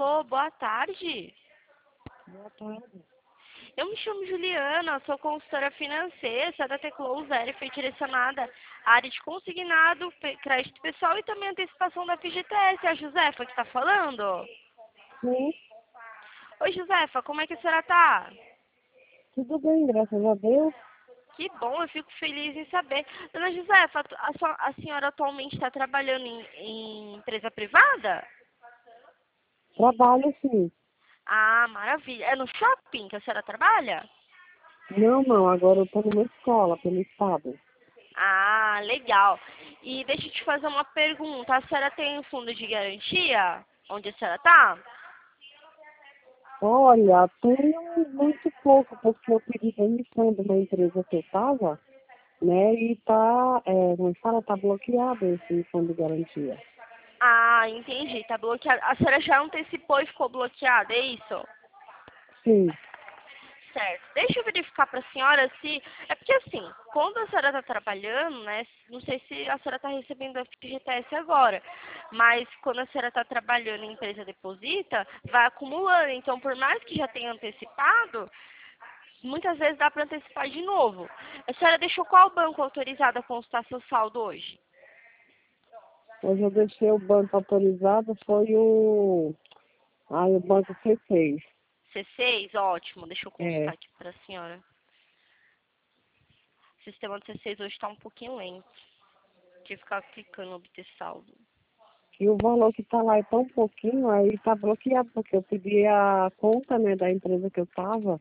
Alô, boa tarde. Boa tarde. Eu me chamo Juliana, sou consultora financeira, sou da Teclou Zero, fui direcionada à área de consignado, crédito pessoal e também antecipação da FGTS. É a Josefa que está falando? Sim, Oi, Josefa, como é que a senhora está? tudo bem, graças a Deus. Que bom, eu fico feliz em saber. Dona Josefa, a senhora atualmente está trabalhando em empresa privada? Trabalho sim. Ah, maravilha. É no shopping que a senhora trabalha? Não, agora eu estou numa escola pelo estado. Ah, legal. E deixa eu te fazer uma pergunta. A senhora tem um fundo de garantia? Onde a senhora está? Olha, tenho muito pouco, porque eu pedi demissão de uma empresa que eu estava, né, e como fala, tá bloqueado esse fundo de garantia. Ah, entendi. Tá bloqueado. A senhora já antecipou e ficou bloqueada, é isso? Sim, Certo. Deixa eu verificar para a senhora se... É porque assim, quando a senhora está trabalhando, né? Não sei se a senhora está recebendo a FGTS agora, mas quando a senhora está trabalhando e a empresa deposita, vai acumulando. Então, por mais que já tenha antecipado, muitas vezes dá para antecipar de novo. A senhora deixou qual banco autorizado a consultar seu saldo hoje? hoje eu deixei o banco autorizado, foi o banco C6. C6? Ótimo. Deixa eu É, consultar aqui para a senhora. O sistema do C6 hoje está um pouquinho lento. De ficar clicando obter saldo. e o valor que está lá é tão pouquinho, aí está bloqueado, porque eu pedi a conta, né, da empresa que eu estava.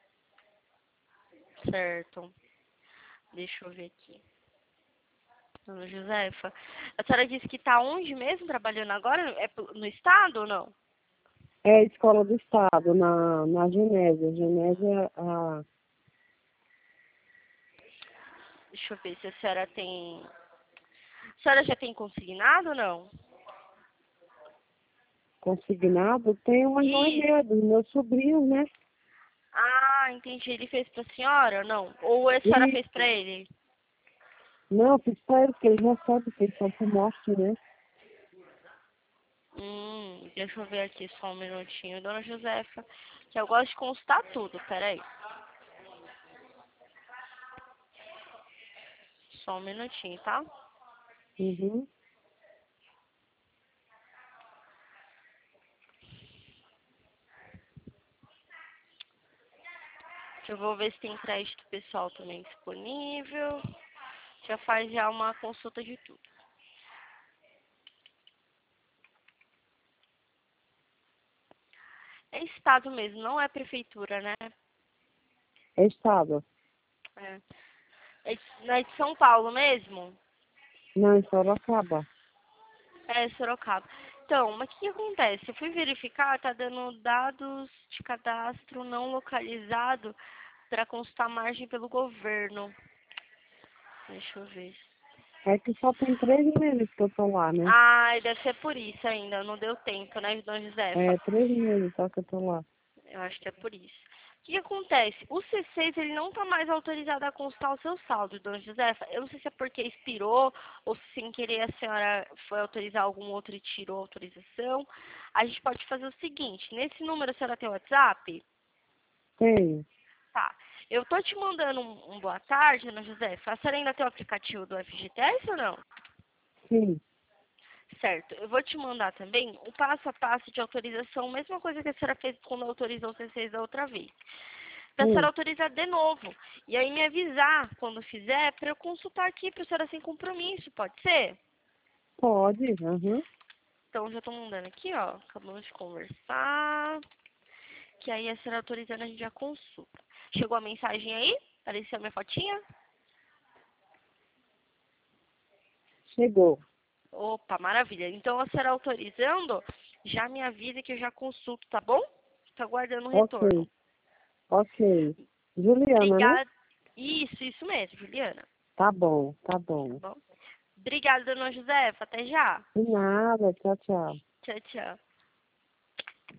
Certo. Deixa eu ver aqui. Dona Josefa, a senhora disse que está onde mesmo trabalhando agora? É no estado ou não? É a escola do estado, na Genésia. Genésia, Deixa eu ver se a senhora tem... A senhora já tem consignado ou não? consignado, tem uma irmã Isso. minha, do meu sobrinho, né? Ah, entendi. Ele fez pra senhora ou não? Ou a senhora E, fez pra ele? não, fiz pra ele, porque ele já sabe que eles são por morte, né? Deixa eu ver aqui só um minutinho. Dona Josefa, que eu gosto de consultar tudo. Peraí. Só um minutinho, tá? Uhum. Eu vou ver se tem crédito pessoal também disponível. Já faz já uma consulta de tudo. É estado mesmo, não é prefeitura, né? É estado. É. Não é de São Paulo mesmo? Não, em Sorocaba. É, Sorocaba. Então, mas o que acontece? Eu fui verificar, tá dando dados de cadastro não localizado para consultar margem pelo governo. Deixa eu ver. É que só tem 3 meses que eu tô lá, né? Ai, deve ser por isso ainda. Não deu tempo, né, Dona Josefa? É, 3 meses só que eu tô lá. Eu acho que é por isso. O que acontece? O C6 ele não está mais autorizado a consultar o seu saldo, dona Josefa. Eu não sei se é porque expirou ou se sem querer a senhora foi autorizar algum outro e tirou a autorização. A gente pode fazer o seguinte, nesse número a senhora tem WhatsApp? Tenho. Tá. Eu tô te mandando um boa tarde, dona Josefa. A senhora ainda tem o aplicativo do FGTS ou não? Sim. Certo. Eu vou te mandar também o passo a passo de autorização, mesma coisa que a senhora fez quando autorizou o C6 da outra vez. Para a senhora Sim. autorizar de novo. E aí me avisar quando fizer para eu consultar aqui para a senhora sem compromisso, pode ser? Pode. Uhum. Então já estou mandando aqui, ó. Acabamos de conversar. Que aí a senhora autorizando a gente já consulta. Chegou a mensagem aí? Apareceu a minha fotinha? Chegou. Opa, maravilha. Então a senhora autorizando, já me avisa que eu já consulto, tá bom? Tô aguardando o retorno. Ok. Ok. Juliana, né? Obrigada. Isso mesmo, Juliana. Tá bom, tá Tá bom. bom? Obrigada, dona Josefa. Até já. De nada. Tchau, tchau. Tchau, tchau.